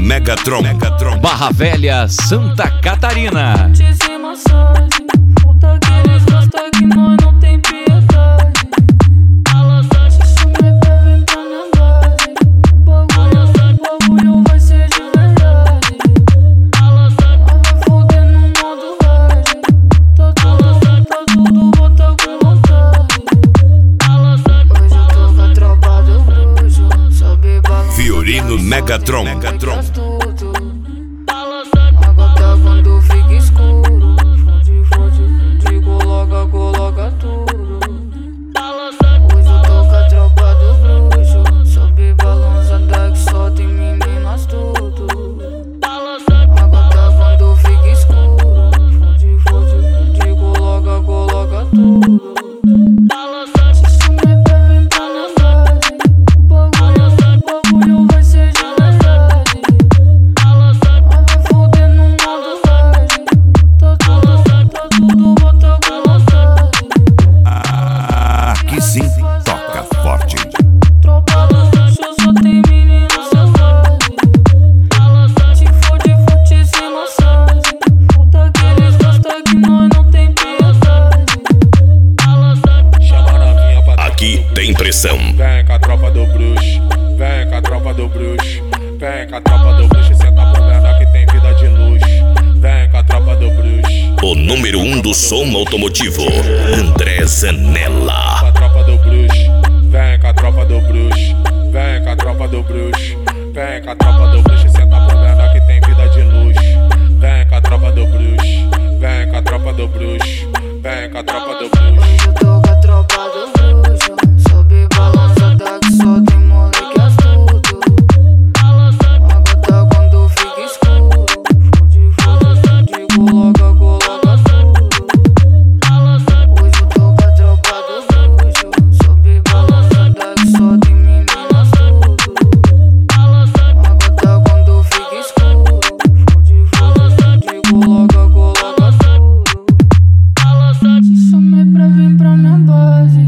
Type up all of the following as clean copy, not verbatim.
Megatron. Barra Velha, Santa Catarina. Fiorino Megatron. Agora quando fica escuro, fode, coloca tudo. Hoje eu tô com a tropa do bruxo, sobe balançada que só tem meninas tudo. Agora quando fica escuro, fode, coloca tudo. Aqui sim, toca forte. Tropa do bruxo, só tem menino selvagem. Te fode sem massagem. Foda que eles gostam que nós não tem piedade. Chama novinha pra Aqui tem pressão. Vem com a tropa do bruxo, vem com a tropa do bruxo, vem com a tropa do bruxo, senta pro menor que tem vida de luxo. Vem com a tropa do bruxo. O número 1 do som automotivo, André Zanella. Com a tropa do bruxo, vem com a tropa do bruxo, vem com a tropa do bruxo, vem com a tropa do bruxo, senta pro menor que tem vida de luxo. Vem com a tropa do bruxo, vem com a tropa do bruxo, vem com a tropa do bruxo. Hoje eu tô com a tropa do bruxo, sobe balançada que só tem moleque astuto. Agora quando fica escuro, fode, coloca tudo. Hoje eu tô com a tropa do bruxo, sobe balançada que só tem meninas tudo. Agora quando fica escuro, fode, coloca tudo. Te chamei pra vir pra minha base.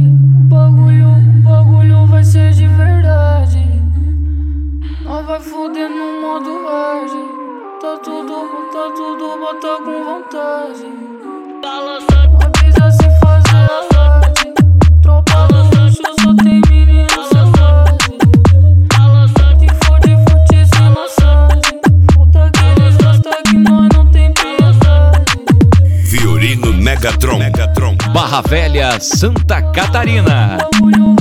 O bagulho vai ser de verdade. Nós vai foder no modo hard. Tá tudo, bota com vontade. Avisa sem fazer alarde. Tropa do bruxo, só tem menino selvagem. Te fode sem massagem. Foda que eles gostam que nós não tem piedade. Fiorino Megatron. Barra Velha, Santa Catarina. O bagulho